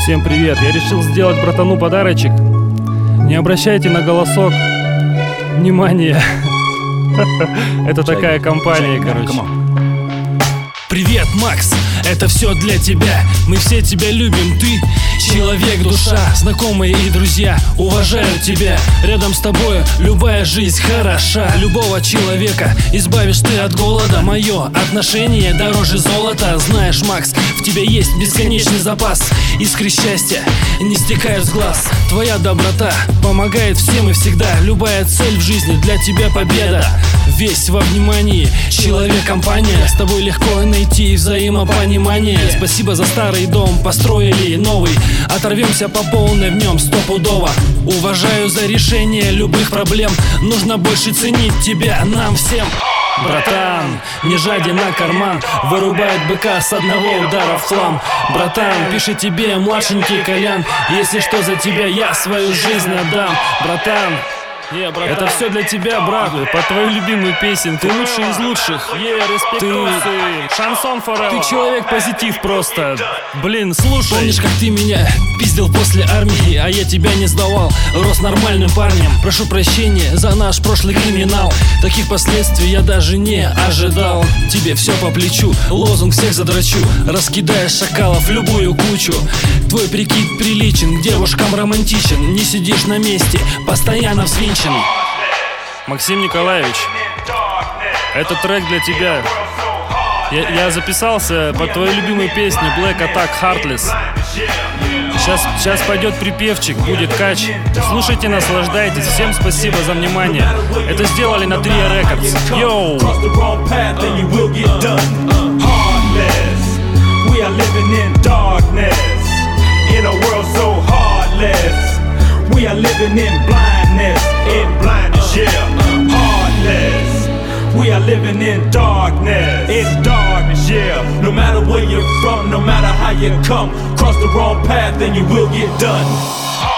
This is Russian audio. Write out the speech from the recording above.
Всем привет! Я решил сделать братану подарочек. Не обращайте на голосок внимания. Это такая компания, короче. Привет, Макс, это все для тебя. Мы все тебя любим, ты человек, душа. Знакомые и друзья уважают тебя. Рядом с тобой любая жизнь хороша. Любого человека избавишь ты от голода. Мое отношение дороже золота. Знаешь, Макс, в тебе есть бесконечный запас. Искры счастья не стекают с глаз. Твоя доброта помогает всем и всегда. Любая цель в жизни для тебя победа. Весь во внимании, человек-компания. С тобой легко найти взаимопонимание. Спасибо за старый дом, построили новый. Оторвемся по полной в нем стопудово. Уважаю за решение любых проблем. Нужно больше ценить тебя нам всем. Братан, не жаден на карман. Вырубает быка с одного удара в хлам. Братан, пишет тебе младшенький Колян. Если что, за тебя я свою жизнь отдам. Братан, это все для тебя, брат. По твою любимую песенку. Ты лучший из лучших. Шансон forever. Ты человек позитив просто. Блин, слушай. Помнишь, как ты меня пиздил после армии, а я тебя не сдавал? Рос нормальным парнем. Прошу прощения за наш прошлый криминал. Таких последствий я даже не ожидал. Тебе все по плечу, лозунг всех задрачу. Раскидаешь шакалов в любую кучу. Твой прикид приличен, к девушкам романтичен. Не сидишь на месте, постоянно взвинчен. Максим Николаевич, этот трек для тебя. Я записался под твою любимую песню Black Attack Heartless. Сейчас пойдет припевчик, будет кач. Слушайте, наслаждайтесь. Всем спасибо за внимание. Это сделали на Tria Records. Йоу! We are living in blindness, yeah, heartless. We are living in darkness, yeah. No matter where you're from, no matter how you come, cross the wrong path and you will get done.